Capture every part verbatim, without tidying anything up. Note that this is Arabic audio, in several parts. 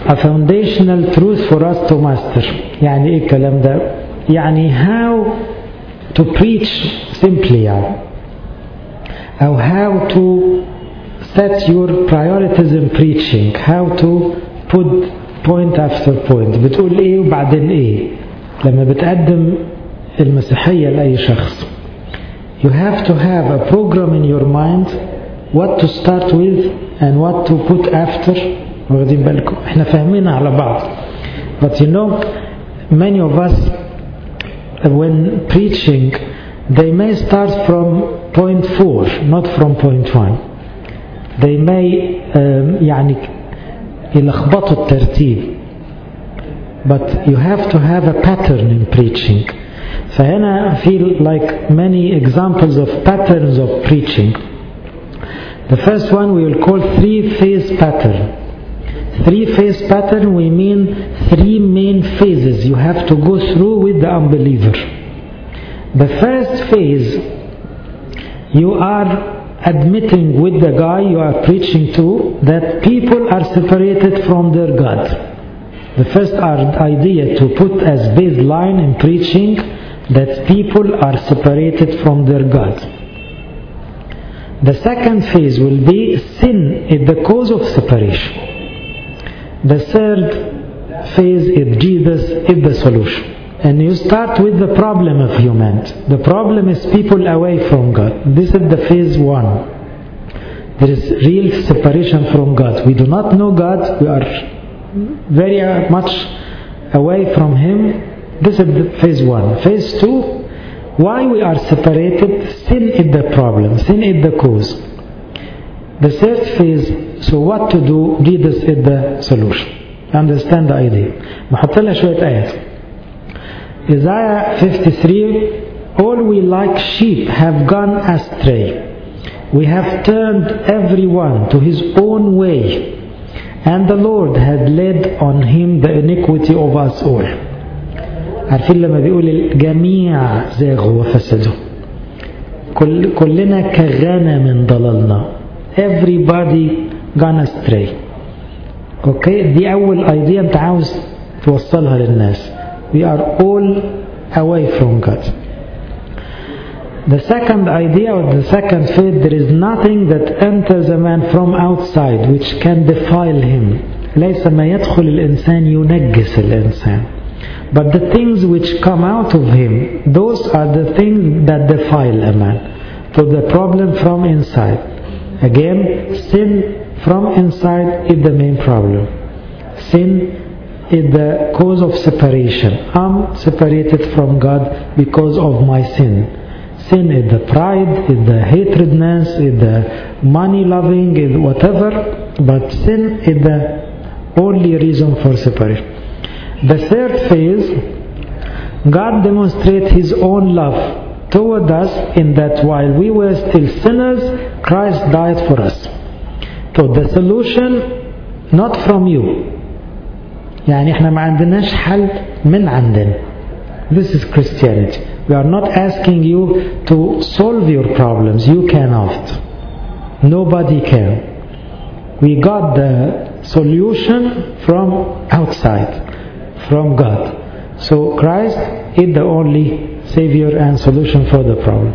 a foundational truth for us to master. يعني إيه الكلام ده؟ يعني how to preach simply يعني أو how to set your priorities in preaching, how to put point after point. بتقول إيه وبعدين إيه لما بتقدم المسيحية لأي شخص. You have to have a program in your mind, what to start with and what to put after. واخدين بالكم احنا فاهمينها على بعض. But you know many of us when preaching they may start from point four not from point one. They may um, يعني يلخبطوا الترتيب. But you have to have a pattern in preaching. فهنا I feel like many examples of patterns of preaching. The first one we will call three-phase pattern. Three-phase pattern we mean three main phases you have to go through with the unbeliever. The first phase, you are admitting with the guy you are preaching to that people are separated from their God. The first idea to put as baseline in preaching that people are separated from their God. The second phase will be sin is the cause of separation. The third phase is Jesus is the solution. And you start with the problem of humanity. The problem is people away from God. This is the phase one. There is real separation from God. We do not know God. We are very much away from Him. This is the phase one. Phase two, why we are separated? Sin is the problem. Sin is the cause. The third phase, so what to do? Jesus is the solution. Understand the idea. نحط لها شوية آيات. Isaiah fifty-three, all we like sheep have gone astray. We have turned everyone to his own way, and the Lord had laid on him the iniquity of us all. عارفين لما بيقول الجميع زاغوا وفسدوا. كل كلنا كغنم ضللنا. Everybody gone astray. اوكي دي اول ايديا انت عاوز توصلها للناس. We are all away from God. The second idea or the second faith, there is nothing that enters a man from outside which can defile him. ليس ما يدخل الإنسان ينجس الإنسان. But the things which come out of him, those are the things that defile a man. So the problem from inside. Again, sin from inside is the main problem. Sin is the cause of separation. I'm separated from God because of my sin. Sin is the pride, is the hatredness, is the money loving, is whatever. But sin is the only reason for separation. The third phase, God demonstrates His own love toward us in that while we were still sinners, Christ died for us. So the solution not from you. يعني احنا ما عندناش حل من عندنا. This is Christianity. We are not asking you to solve your problems. You cannot. Nobody can. We got the solution from outside, from God. So Christ is the only Savior and solution for the problem.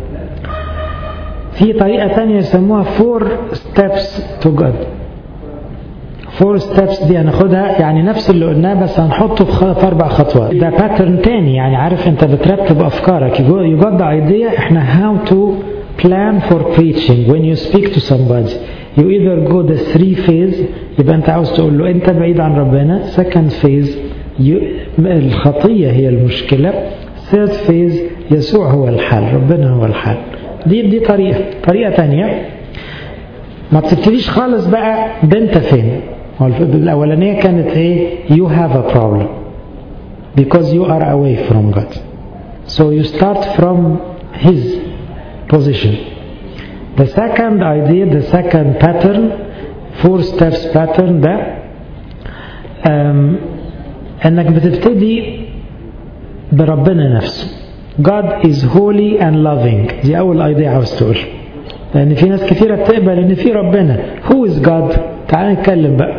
في طريقة ثانية يسموها four steps to God. four steps دي هناخدها يعني نفس اللي قلناه بس هنحطه في أربع خطوات. ده pattern تاني يعني عارف أنت بترتب أفكارك. You got the idea. إحنا how to plan for preaching when you speak to somebody. You either go the three phase يبقى أنت عاوز تقول له أنت بعيد عن ربنا. Second phase الخطية هي المشكلة. Third phase يسوع هو الحل. ربنا هو الحل. دي دي طريقة. طريقة تانية ما تبتديش خالص بقى ده أنت فين. الأولانية كانت إيه؟ You have a problem because you are away from God. So you start from His position. The second idea, the second pattern, four steps pattern ده um, أنك بتبتدي بربنا نفسه. God is holy and loving. دي أول idea عاوز تقول. لأن في ناس كثيرة بتقبل إن في ربنا. Who is God؟ تعال نتكلم بقى.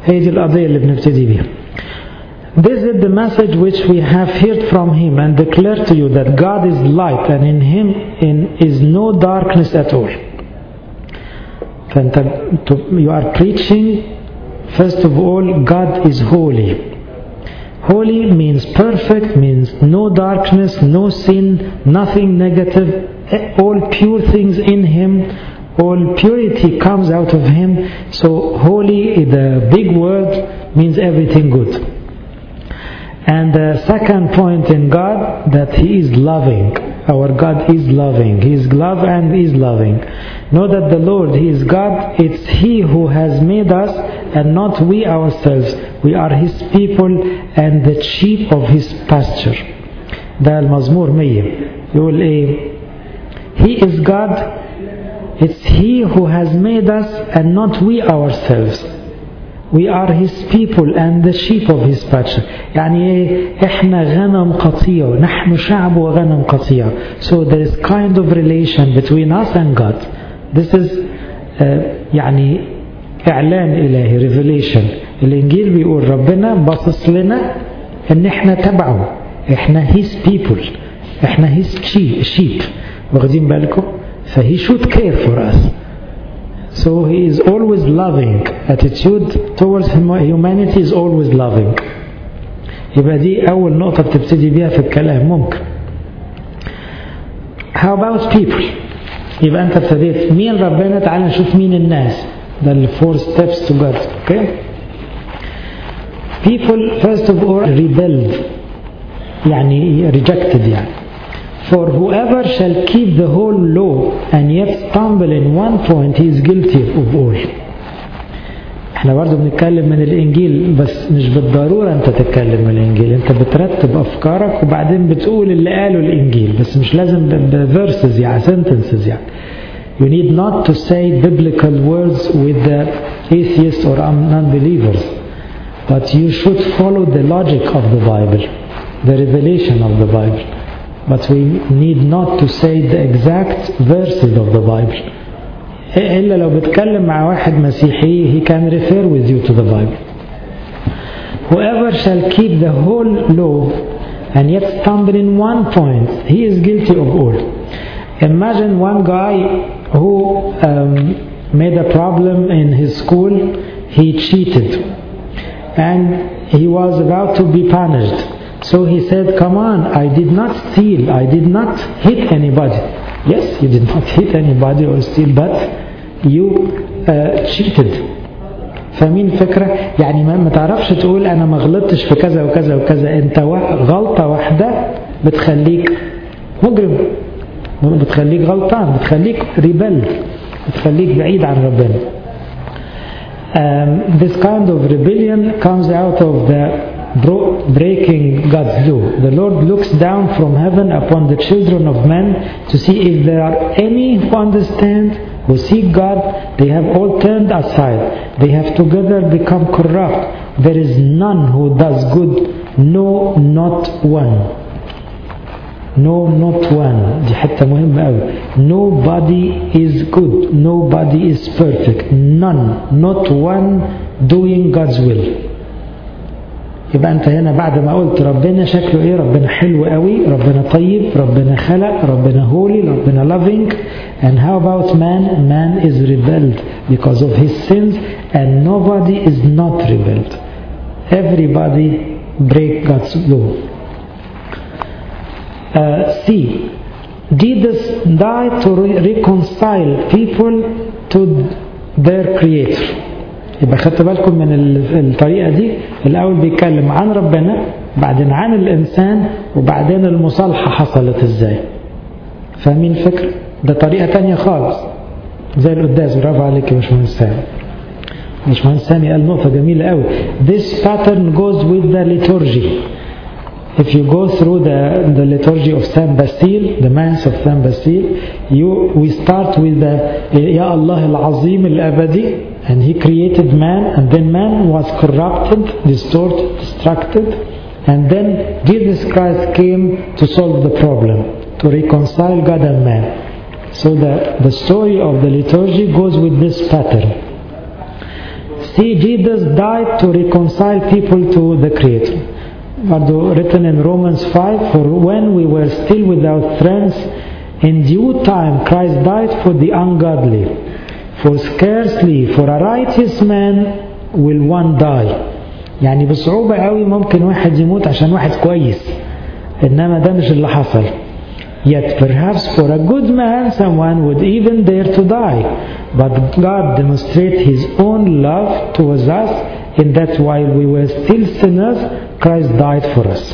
هي دي القضية اللي بنبتدي بيها. This is the message which we have heard from him and declare to you that God is light and in him in is no darkness at all. فأنت you are preaching first of all God is holy. Holy means perfect, means no darkness, no sin, nothing negative, all pure things in him, all purity comes out of him. So holy, the big word, means everything good. And the second point in God, that he is loving. Our God is loving. He is love and is loving. Know that the Lord, he is God. It's he who has made us and not we ourselves. We are his people and the sheep of his pasture. ده المزمور مية يقول ايه؟ He is God. It's he who has made us and not we ourselves. We are his people and the sheep of his pasture. يعني ايه؟ احنا غنم قطيع. نحن شعب وغنم قطيع. So there is kind of relation between us and God. This is uh, يعني إعلان إلهي, revelation. الإنجيل بيقول ربنا باصص لنا إن إحنا تبعه. إحنا his people. إحنا his sheep. واخدين بالكم؟ So he should care for us. So he is always loving. Attitude towards humanity is always loving. يبقى دي أول نقطة بتبتدي بيها في الكلام ممكن. How about people? يبقى أنت ابتديت مين ربنا، تعال نشوف مين الناس. ده ال four steps to God. Okay? People first of all rebelled. يعني rejected يعني. For whoever shall keep the whole law and yet stumble in one point, he is guilty of all. احنا برضو بنتكلم من الانجيل، بس مش بالضرورة انت تتكلم من الانجيل. انت بترتب افكارك وبعدين بتقول اللي قاله الانجيل، بس مش لازم بverses يعني sentences يعني. You need not to say biblical words with the atheists or non-believers, but you should follow the logic of the Bible, the revelation of the Bible. But we need not to say the exact verses of the Bible. إلا لو بتكلم مع واحد مسيحي, he can refer with you to the Bible. Whoever shall keep the whole law and yet stumble in one point, he is guilty of all. Imagine one guy who um, made a problem in his school. He cheated and he was about to be punished. So he said, come on, I did not steal, I did not hit anybody. Yes, you did not hit anybody or steal, but you uh, cheated. فمين فكرة؟ يعني ما تعرفش تقول أنا ما غلطتش في كذا وكذا وكذا. أنت غلطة واحدة بتخليك مجرم، بتخليك غلطان، بتخليك ريبل، بتخليك بعيد عن ربنا. Um, this kind of rebellion comes out of the breaking God's law. The Lord looks down from heaven upon the children of men to see if there are any who understand, who seek God. They have all turned aside. They have together become corrupt. There is none who does good, no, not one. No, not one. دي حتة مهمة أوي. Nobody is good. Nobody is perfect. None, not one doing God's will. يبقى أنت هنا بعد ما قلت ربنا شكله إيه؟ ربنا حلو قوي، ربنا طيب، ربنا خلق، ربنا holy، ربنا loving. And how about man? Man is rebelled because of his sins, and nobody is not rebelled. Everybody break God's law. Uh, C. Jesus died to re- reconcile people to their Creator. يبقى خدت بالكم من الطريقة دي. الأول بيتكلم عن ربنا، بعدين عن الإنسان، وبعدين المصالحة حصلت إزاي. فاهمين الفكرة؟ ده طريقة تانية خالص زي القداس. برافو عليك يا باشمهندس سامي. باشمهندس سامي قال نقطة جميلة قوي. This pattern goes with the liturgy. If you go through the, the liturgy of Saint Basile, the Mass of Saint Basile, you, we start with the Ya Allah al-Azim al-Abadi, and He created man, and then man was corrupted, distorted, distracted, and then Jesus Christ came to solve the problem, to reconcile God and man. So the, the story of the liturgy goes with this pattern. See, Jesus died to reconcile people to the Creator. برضو written in Romans five, for when we were still without strength, in due time Christ died for the ungodly. For scarcely for a righteous man will one die. يعني بصعوبة قوي ممكن واحد يموت عشان واحد كويس، إنما ده مش اللي حصل. Yet perhaps for a good man someone would even dare to die. But God demonstrates His own love towards us in that while we were still sinners, Christ died for us.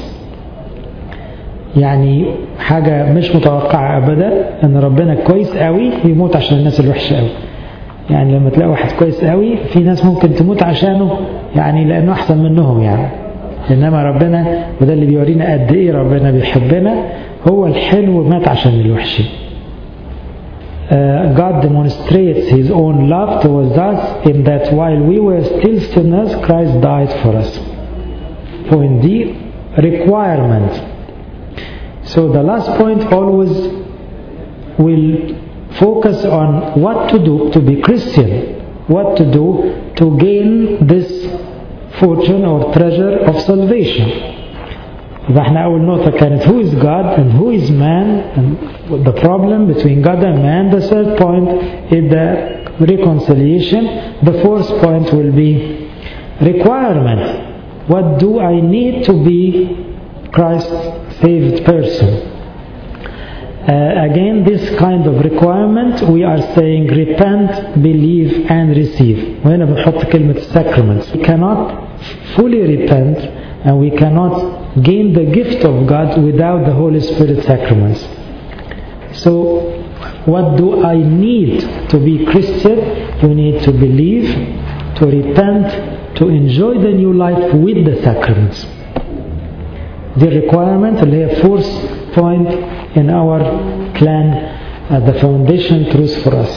يعني حاجة مش متوقعة أبدا أن ربنا كويس قوي يموت عشان الناس الوحشة قوي. يعني لما تلاقي واحد كويس قوي في ناس ممكن تموت عشانه يعني لأنه أحسن منهم يعني. إنما ربنا، وده اللي بيورينا قد إيه ربنا بيحبنا، هو الحلو مات عشان الوحشين. Uh, God demonstrates His own love towards us in that while we were still sinners, Christ died for us. Point D, requirement. So the last point always will focus on what to do to be Christian, what to do to gain this fortune or treasure of salvation. فاحنا أول نقطة كانت who is God and who is man and the problem between God and man. The third point is the reconciliation. The fourth point will be requirement. What do I need to be Christ's saved person? Uh, again, this kind of requirement we are saying repent, believe and receive. وهنا بنحط كلمة sacraments. We cannot fully repent and we cannot gain the gift of God without the Holy Spirit sacraments. So what do I need to be Christian? You need to believe, to repent, to enjoy the new life with the sacraments. The requirement اللي هي fourth point in our plan, uh, the foundation truth for us.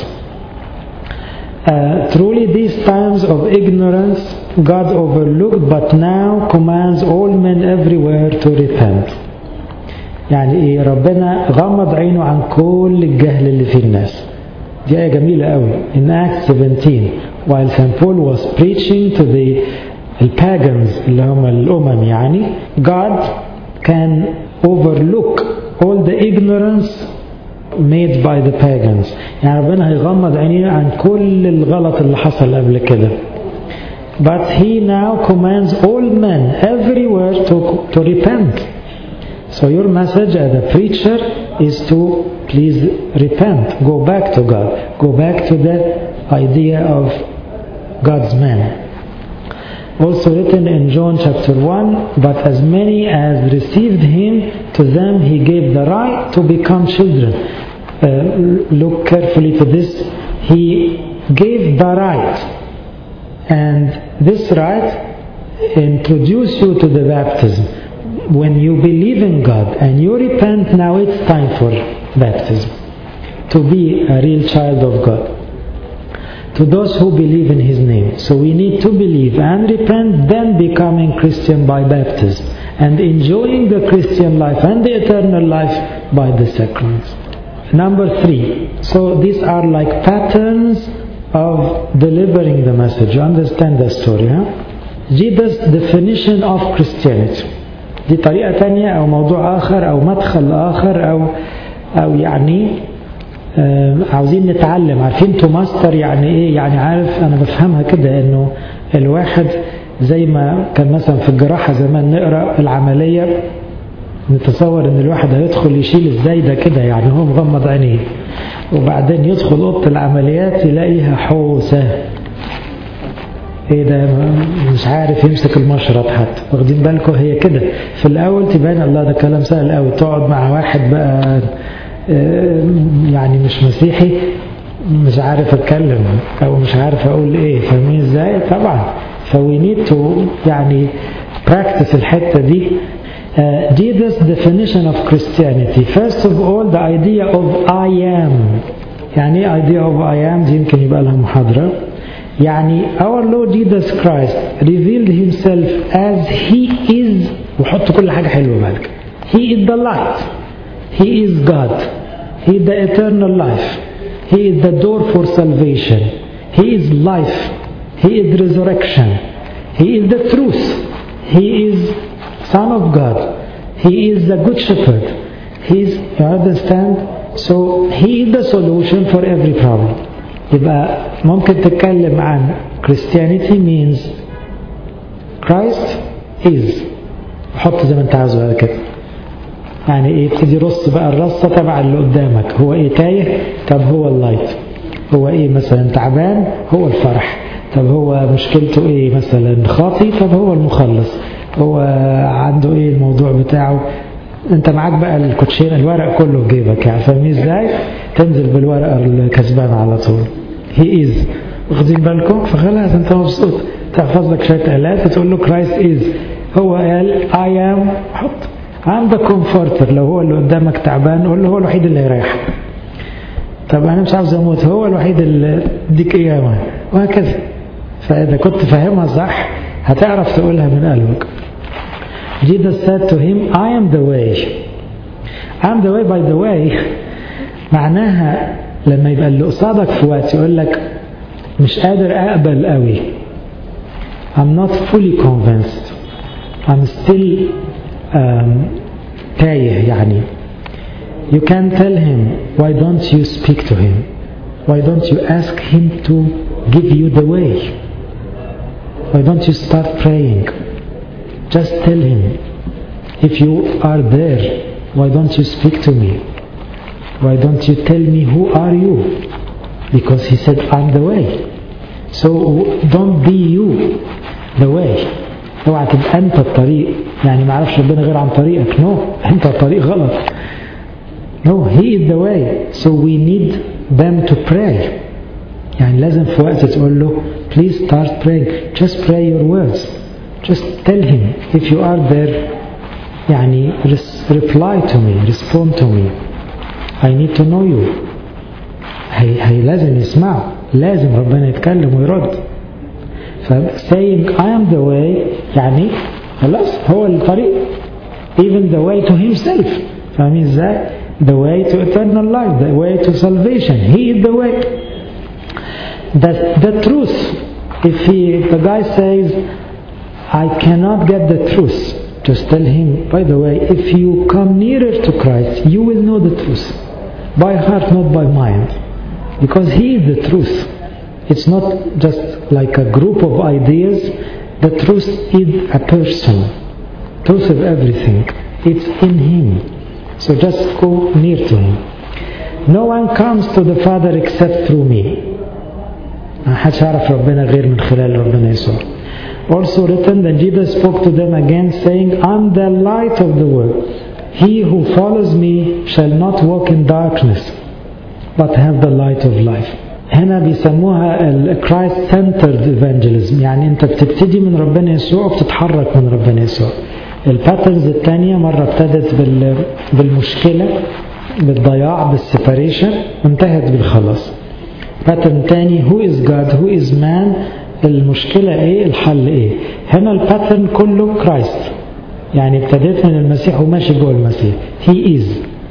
Uh, truly these times of ignorance God overlooked, but now commands all men everywhere to repent. يعني ايه؟ ربنا غمض عينه عن كل الجهل اللي في الناس. دي آية جميلة قوي. In Acts seventeen, while Saint Paul was preaching to the pagans اللي هم الأمم يعني, God can overlook all the ignorance made by the pagans. يعني ربنا هيغمض عينيه عن كل الغلط اللي حصل قبل كده. But He now commands all men everywhere to, to repent. So your message as a preacher is to please repent, go back to God, go back to the idea of God's man. Also written in John chapter one, but as many as received Him, to them He gave the right to become children. Uh, look carefully to this. He gave the right, and this right introduces you to the baptism. When you believe in God and you repent, now it's time for baptism, to be a real child of God, to those who believe in His name. So we need to believe and repent, then becoming Christian by baptism, and enjoying the Christian life and the eternal life by the sacraments. Number three, so these are like patterns of delivering the message. You understand the story, huh? Jesus' definition of Christianity. دي طريقة تانية أو موضوع آخر أو مدخل آخر أو أو يعني عاوزين نتعلم. عارفين تو ماستر يعني إيه؟ يعني عارف أنا بفهمها كده إنه الواحد زي ما كان مثلا في الجراحة زمان نقرأ العملية نتصور إن الواحد هيدخل يشيل الزايدة كده يعني هو مغمض عينيه، وبعدين يدخل أوضة العمليات يلاقيها حوسة، ايه ده مش عارف يمسك المشرط حتى. واخدين بالكم؟ هي كده في الاول تبان الله ده كلام سهل قوي، تقعد مع واحد بقى يعني مش مسيحي مش عارف اتكلم او مش عارف اقول ايه، فاهمين ازاي؟ طبعا فوي نيد تو يعني براكتس الحته دي. Uh, Jesus' definition of Christianity. First of all, the idea of I am. يعني ايه idea of I am؟ دي يمكن يبقى لها محاضرة. يعني our Lord Jesus Christ revealed Himself as He is. وحط كل حاجة حلوة بالك. He is the light. He is God. He is the eternal life. He is the door for salvation. He is life. He is resurrection. He is the truth. He is Son of God. He is the good shepherd. He is, you understand? So he is the solution for every problem. يبقى ممكن تتكلم عن Christianity means Christ is. حط زي ما انت عاوز بقى كده. يعني ايه؟ ابتدي رص بقى الرصة تبع اللي قدامك. هو ايه تايه؟ طب هو اللايت. هو ايه مثلا تعبان؟ هو الفرح. طب هو مشكلته ايه مثلا خاطي؟ طب هو المخلص. هو عنده ايه الموضوع بتاعه؟ انت معاك بقى الكوتشين الورق كله في جيبك، يعني فاهمين ازاي؟ تنزل بالورقه الكسبان على طول. هي از واخدين بالكم؟ فخلاص انت مبسوط، تحفظ لك شويه آلات وتقول له كرايست از. هو قال اي ام، حط عندك كومفورتر. لو هو اللي قدامك تعبان قول له هو الوحيد اللي هيريحك. طب انا مش عاوز اموت، هو الوحيد اللي يديك قيامه، وهكذا. فاذا كنت فاهمها صح هتعرف تقولها من قلبك. Jesus said to him, I am the way. I am the way by the way. معناها لما يبقى اللي قصادك في وقت يقول لك مش قادر أقبل قوي. I'm not fully convinced. I'm still um, تايه يعني. You can tell him, why don't you speak to him? Why don't you ask him to give you the way? Why don't you start praying? Just tell him, if you are there, why don't you speak to me? Why don't you tell me who are you? Because he said, I'm the way. So don't be you the way. اوعى تبقى انت الطريق، يعني ما عرفش ربنا غير عن طريقك. No, انت الطريق غلط. No, he is the way. So we need them to pray. يعني لازم في وقت تقول له please start praying. Just pray your words. Just tell him if you are there, يعني reply to me, respond to me. I need to know you. هي, هي لازم يسمع، لازم ربنا يتكلم ويرد. ف saying I am the way يعني خلاص هو الطريق. Even the way to himself. فاهمين ازاي؟ The way to eternal life, the way to salvation. He is the way. That the truth. If he, the guy says, I cannot get the truth, just tell him, by the way, if you come nearer to Christ, you will know the truth. By heart, not by mind. Because he is the truth. It's not just like a group of ideas. The truth is a person. Truth of everything. It's in him. So just go near to him. No one comes to the Father except through me. ما حدش يعرف ربنا غير من خلال ربنا يسوع. Also written that Jesus spoke to them again saying, I'm the light of the world. He who follows me shall not walk in darkness, but have the light of life. هنا بيسموها ال Christ centered evangelism. يعني انت بتبتدي من ربنا يسوع وبتتحرك من ربنا يسوع. الباترنز الثانية مرة ابتدت بال بالمشكلة، بالضياع، بالسيباريشن، وانتهت بالخلاص. باترن تاني who is God, who is man، المشكلة ايه، الحل ايه. هنا الباترن كله كرايست، يعني ابتديت من المسيح وماشي جوه المسيح. he is.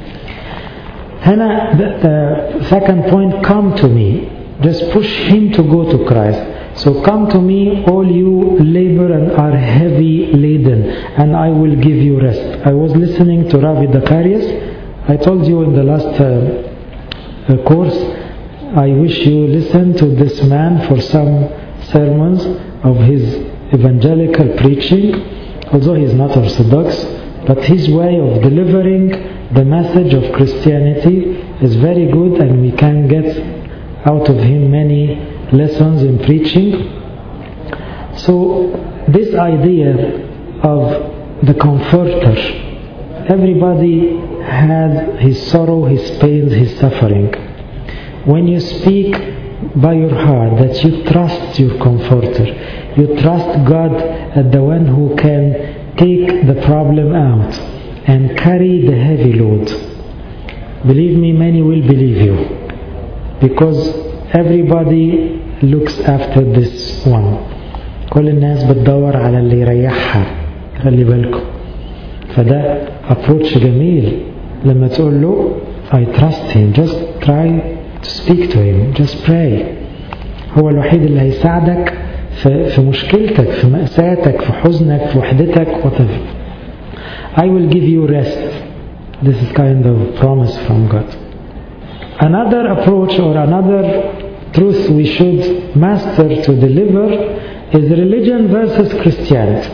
هنا the second point, come to me. Just push him to go to Christ. So come to me, all you labor and are heavy laden, and I will give you rest. I was listening to Ravi Dakarius. I told you in the last uh, uh, course, I wish you listen to this man for some sermons of his evangelical preaching, although he is not Orthodox, but his way of delivering the message of Christianity is very good, and we can get out of him many lessons in preaching. So this idea of the comforter, everybody has his sorrow, his pains, his suffering. When you speak by your heart that you trust your comforter, you trust God as the one who can take the problem out and carry the heavy load, believe me, many will believe you, because everybody looks after this one. كل الناس بتدور على اللي يريحها، خلي بالكم. فده approach جميل لما تقول له I trust him, just try to speak to him, just pray. هو الوحيد اللي هيساعدك في, في مشكلتك، في مأساتك، في حزنك، في وحدتك. whatever. I will give you rest. This is kind of promise from God. Another approach or another truth we should master to deliver is religion versus Christianity.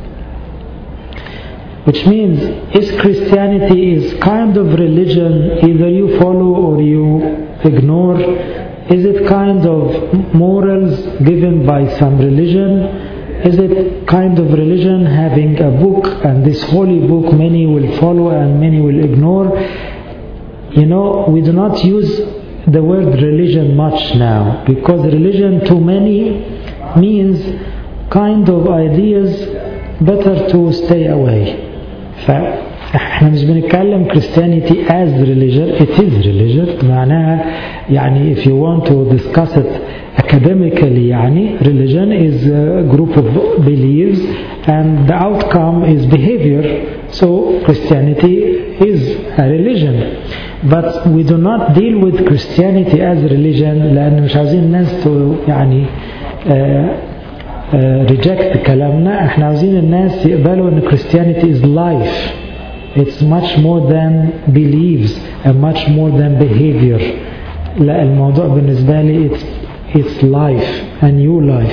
Which means, is Christianity is kind of religion, either you follow or you ignore? Is it kind of morals given by some religion? Is it kind of religion having a book, and this holy book many will follow and many will ignore? You know, we do not use the word religion much now, because religion to many means kind of ideas better to stay away. فاحنا مش بنتكلم Christianity as religion. It is religion. معناها يعني if you want to discuss it academically, يعني religion is a group of beliefs and the outcome is behavior. So Christianity is a religion. But we do not deal with Christianity as religion لأن مش عاوزين الناس يعني uh, uh, reject كلامنا. احنا عاوزين الناس يقبلوا ان Christianity is life. It's much more than beliefs and much more than behavior. لا, الموضوع بالنسبة لي it's, it's life, a new life.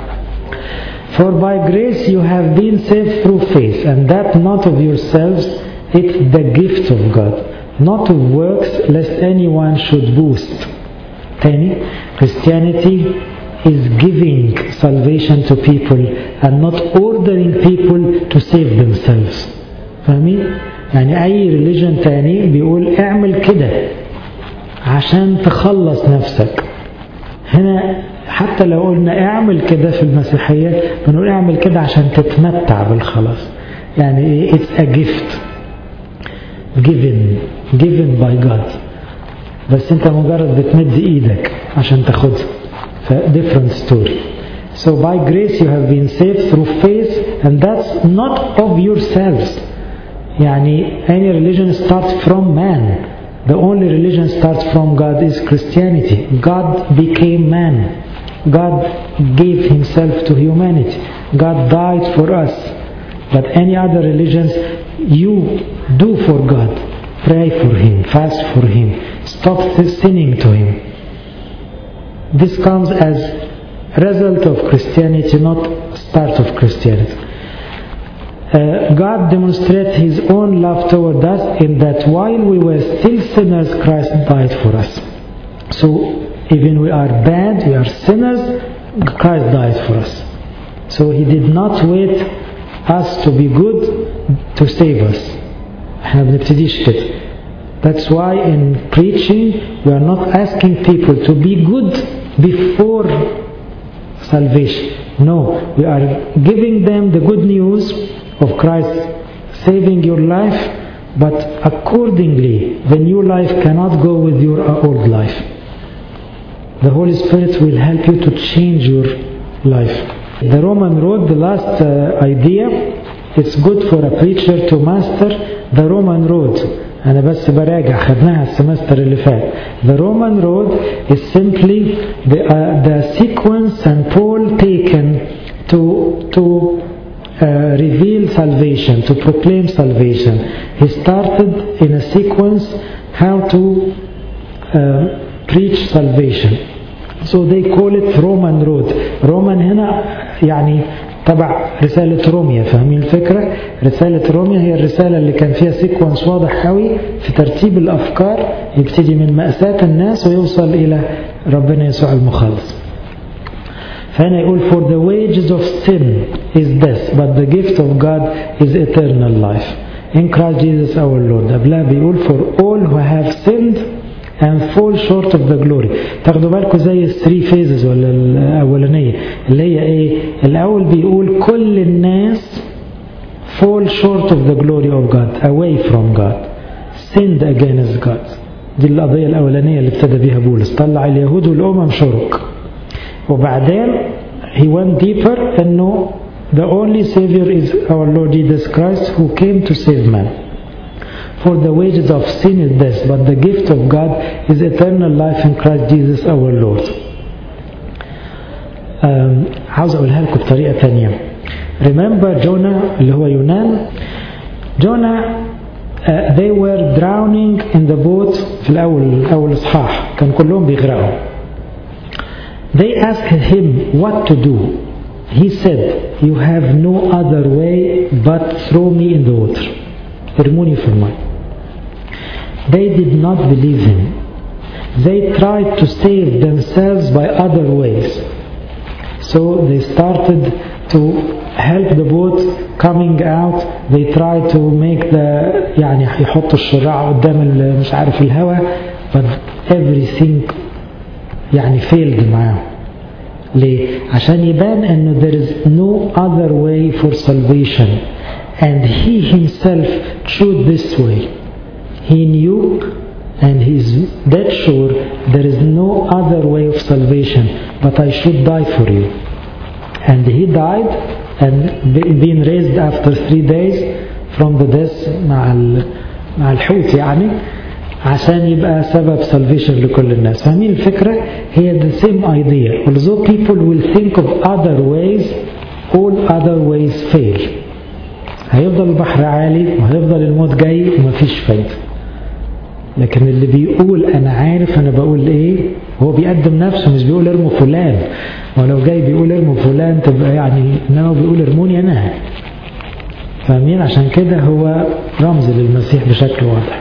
For by grace you have been saved through faith, and that not of yourselves, it's the gift of God, not of works, lest anyone should boast. Tani, Christianity is giving salvation to people and not ordering people to save themselves. فاهمين؟ يعني أي religion تاني بيقول اعمل كده عشان تخلص نفسك. هنا حتى لو قلنا اعمل كده في المسيحية بنقول اعمل كده عشان تتمتع بالخلاص. يعني it's a gift given given by God, بس انت مجرد بتمد ايدك عشان تاخدها. ف different story. So by grace you have been saved through faith, and that's not of yourselves. يعني any religion starts from man. The only religion starts from God is Christianity. God became man. God gave himself to humanity. God died for us. But any other religions, you do for God. Pray for him, fast for him, stop sinning to him. This comes as a result of Christianity, not start of Christianity. Uh, God demonstrates his own love toward us in that while we were still sinners, Christ died for us. So even we are bad, we are sinners, Christ died for us. So he did not wait us to be good to save us. احنا بنبتديش كده. That's why in preaching we are not asking people to be good before salvation. No, we are giving them the good news of Christ saving your life, but accordingly the new life cannot go with your old life. The Holy Spirit will help you to change your life. The Roman road, the last uh, idea, it's good for a preacher to master the Roman road. أنا بس براجع خدناها السمستر اللي فات. The Roman road is simply the, uh, the sequence and Paul taken to to Uh, reveal salvation, to proclaim salvation. He started in a sequence how to uh, preach salvation. So they call it Roman road. Roman هنا يعني تبع رسالة روميا. فاهمين الفكرة؟ رسالة روميا هي الرسالة اللي كان فيها سيكونس واضح قوي في ترتيب الأفكار، يبتدي من مأساة الناس ويوصل إلى ربنا يسوع المخلص. فهنا يقول for the wages of sin is death, but the gift of God is eternal life in Christ Jesus our Lord. قبلها بيقول for all who have sinned and fall short of the glory. تاخدوا بالكم زي الثري phases ولا الأولانية اللي هي إيه؟ الأول بيقول كل الناس fall short of the glory of God, away from God, sinned against God. دي القضية الأولانية اللي ابتدى بيها بولس، طلع اليهود والأمم شرك. وبعدين he went deeper انه the only savior is our Lord Jesus Christ who came to save man. For the wages of sin is death, but the gift of God is eternal life in Christ Jesus our Lord. عاوز أقولها لكم بطريقة تانية. remember جونا اللي هو يونان. جونا uh, they were drowning in the boat في الأول أول إصحاح كان كلهم بيغرقوا. they asked him what to do. he said you have no other way but throw me in the water. ارموني في الماء. they did not believe him. they tried to save themselves by other ways. so they started to help the boat coming out. they tried to make the يعني يحطوا الشراع قدام مش عارف الهواء but everything يعني failed معاهم. ليه؟ عشان يبان انه there is no other way for salvation and he himself chose this way. he knew and he is dead sure there is no other way of salvation but I should die for you. and he died and being raised after three days from the death مع مع الحوت يعني عشان يبقى سبب salvation لكل الناس. فاهمين الفكرة؟ هي the same idea. although people will think of other ways all other ways fail. هيفضل البحر عالي وهيفضل الموت جاي ومفيش فايدة. لكن اللي بيقول أنا عارف أنا بقول إيه هو بيقدم نفسه مش بيقول ارموا فلان. ولو جاي بيقول ارموا فلان تبقى يعني إنما بيقول ارموني أنا. فاهمين؟ عشان كده هو رمز للمسيح بشكل واضح.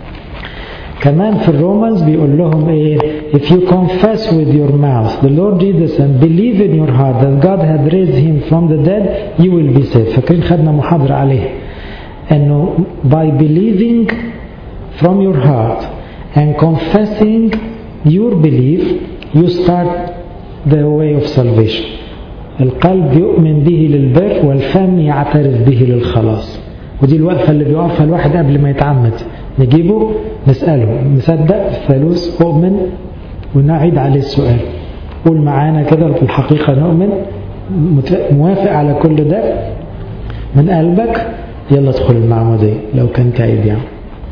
كمان في الرومانز بيقول لهم إيه if you confess with your mouth the Lord Jesus and believe in your heart that God had raised him from the dead you will be saved. فاكرين خدنا محاضرة عليه إنه by believing from your heart and confessing your belief you start the way of salvation. القلب يؤمن به للبر والفم يعترف به للخلاص. ودي الوقفة اللي بيوقفها الواحد قبل ما يتعمد. نجيبه نسأله مصدق الثالوث أؤمن ونعيد عليه السؤال. قول معانا كده بالحقيقة نؤمن موافق على كل ده من قلبك يلا ادخل المعمودية لو كان تائب يعني.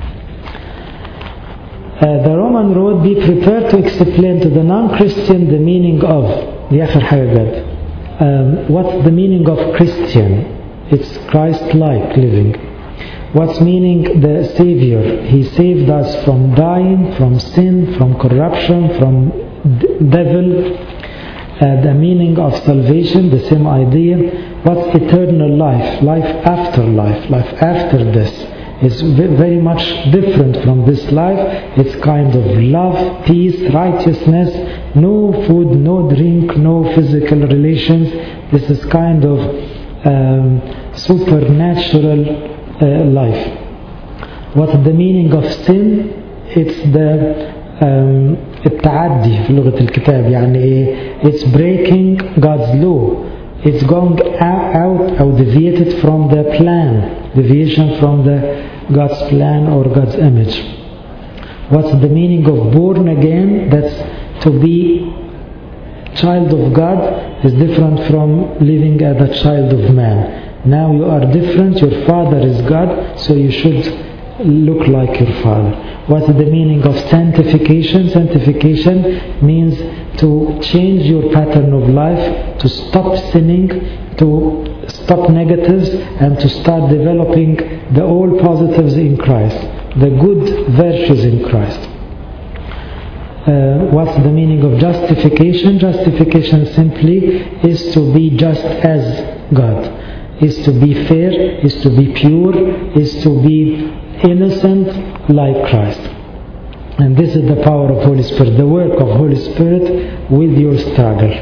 Uh, the Roman road be prepared to explain to the non-Christian the meaning of دي آخر حاجة جد. Um, what's the meaning of Christian? It's Christ-like living. What's meaning the Savior? He saved us from dying, from sin, from corruption, from d- devil. Uh, the meaning of salvation, the same idea. What's eternal life? Life after life, life after death. It's very much different from this life. It's kind of love, peace, righteousness, no food, no drink, no physical relations. This is kind of um, supernatural uh, life. What's the meaning of sin? It's the um, التعدي في لغة الكتاب يعني إيه؟ It's breaking God's law. It's going out or deviated from the plan, deviation from the God's plan or God's image. What's the meaning of born again? That's to be child of God is different from living as a child of man. Now you are different, your father is God, so you should look like your father. What's the meaning of sanctification? Sanctification means to change your pattern of life, to stop sinning, to stop negatives, and to start developing the all positives in Christ, the good virtues in Christ. Uh, what's the meaning of justification? Justification simply is to be just as God, is to be fair, is to be pure, is to be innocent like Christ. And this is the power of Holy Spirit, the work of Holy Spirit with your struggle.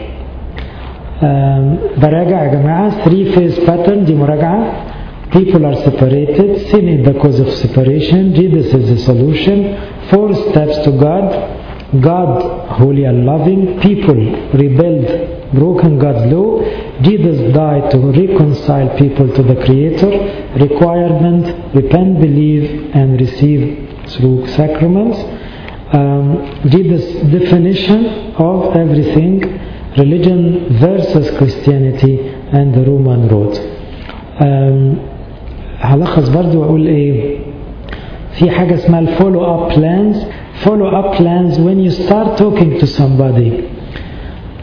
um, براجع يا جماعة three phase pattern دي مراجعة. People are separated, sin is the cause of separation, Jesus is the solution. Four steps to God. God holy and loving, people rebelled, broken God's law. Jesus died to reconcile people to the Creator. Requirement, repent, believe and receive through sacraments. um, Jesus' definition of everything, religion versus Christianity and the Roman road. um, هلخص برضو وأقول إيه في حاجة اسمها follow up plans. Follow up plans when you start talking to somebody.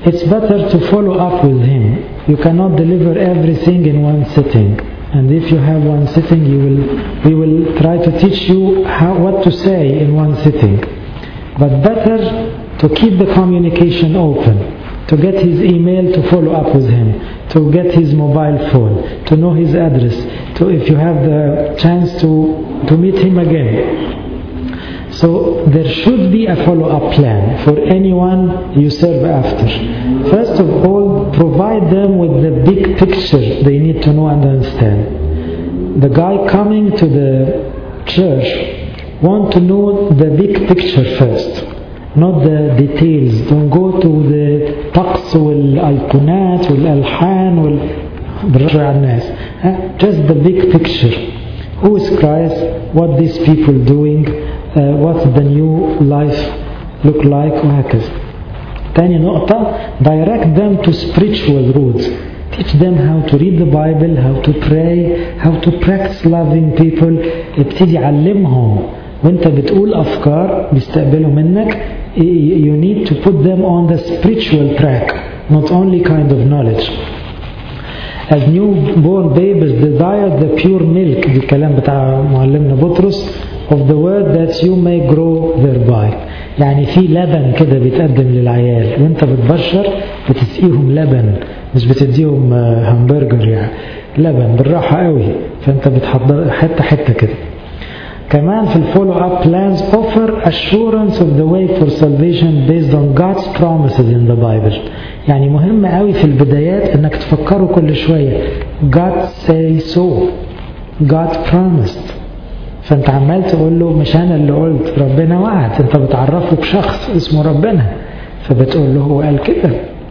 it's better to follow up with him. You cannot deliver everything in one sitting. And if you have one sitting, you will, we will try to teach you how, what to say in one sitting. But better to keep the communication open, to get his email, to follow up with him, to get his mobile phone, to know his address, to if you have the chance to, to meet him again. So there should be a follow-up plan for anyone you serve after. First of all, provide them with the big picture they need to know and understand. The guy coming to the church wants to know the big picture first, not the details. Don't go to the طقس والأيقونات والألحان والبرجع على الناس. Just the big picture. Who is Christ? What these people doing? Uh, what's the new life look like وهكذا. تاني نقطة, direct them to spiritual roots. Teach them how to read the Bible, how to pray, how to practice loving people. ابتدي علمهم وانت بتقول أفكار بيستقبلوا منك. You need to put them on the spiritual track, not only kind of knowledge. As newborn babies desire the pure milk, دي الكلام بتاع معلمنا بطرس, of the word that you may grow thereby. يعني في لبن كده بيتقدم للعيال وانت بتبشر بتسقيهم لبن, مش بتديهم همبرجر يعني, لبن بالراحة قوي, فانت بتحضر حتة حتة كده. كمان في الفولو اب plans offer assurance of the way for salvation based on God's promises in the Bible. يعني مهم قوي في البدايات انك تفكروا كل شوية God say so, God promised. فانت عمال تقول له مش انا اللي قلت, ربنا وعد. انت بتعرفه بشخص اسمه ربنا, فبتقول له هو قال كده.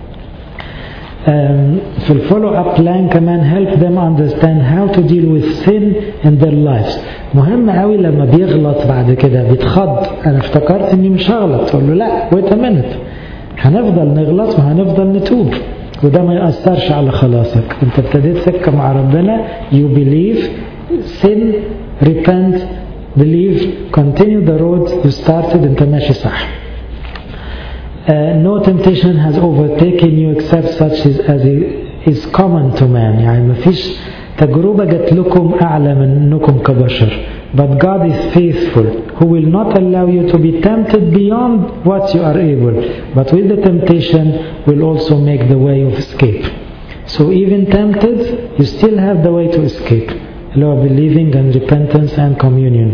في الفولو اب بلان كمان help them understand how to deal with sin in their lives. مهم قوي لما بيغلط بعد كده بيتخض, انا افتكرت اني مش هغلط. تقول له لا, wait a minute, هنفضل نغلط وهنفضل نتوب, وده ما يأثرش على خلاصك. انت ابتديت سكة مع ربنا, you believe, sin, repent, believe, continue the road you started, انت ماشي صح. Uh, no temptation has overtaken you except such as, as is common to man. يعني ما فيش تجربة جت لكم أعلى من أنكم كبشر. But God is faithful, who will not allow you to be tempted beyond what you are able, but with the temptation will also make the way of escape. So even tempted, you still have the way to escape. اللي هو believing and repentance and communion.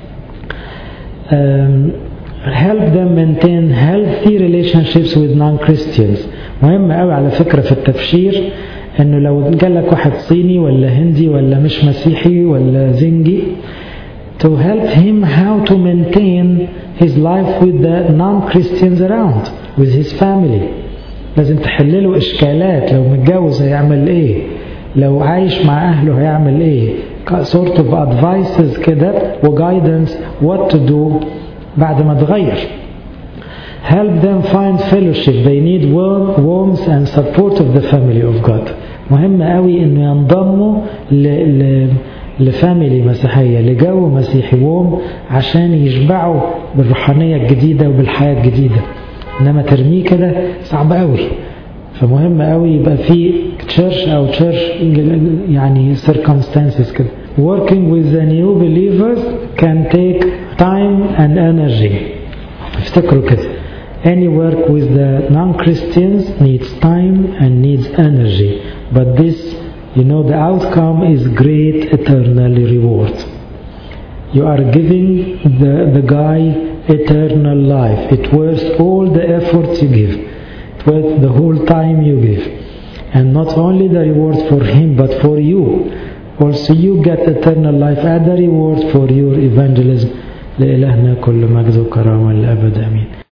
Um, help them maintain healthy relationships with non-Christians. مهم قوي على فكرة في التبشير انه لو جالك واحد صيني ولا هندي ولا مش مسيحي ولا زنجي, to help him how to maintain his life with the non-Christians around, with his family. لازم تحلله اشكالات, لو متجوز هيعمل ايه, لو عايش مع اهله هيعمل ايه, sort of advices كده و guidance what to do بعد ما تغير. Help them find fellowship. They need warmth and support of the family of God. مهم قوي انه ينضموا ل ل لفاميلي مسيحية, لجو مسيحي ووم, عشان يشبعوا بالروحانية الجديدة وبالحياة الجديدة. انما ترميه كده صعب قوي. فمهم قوي يبقى في church أو church يعني circumstances كده. Working with the new believers can take time and energy. افتكروا كده. Any work with the non-Christians needs time and needs energy. But this, you know, the outcome is great eternal reward. You are giving the, the guy eternal life. It worth all the effort you give. Worth the whole time you give, and not only the reward for him but for you also. You get eternal life and the reward for your evangelism. لإلهنا كل مجد وكرامة للأبد آمين.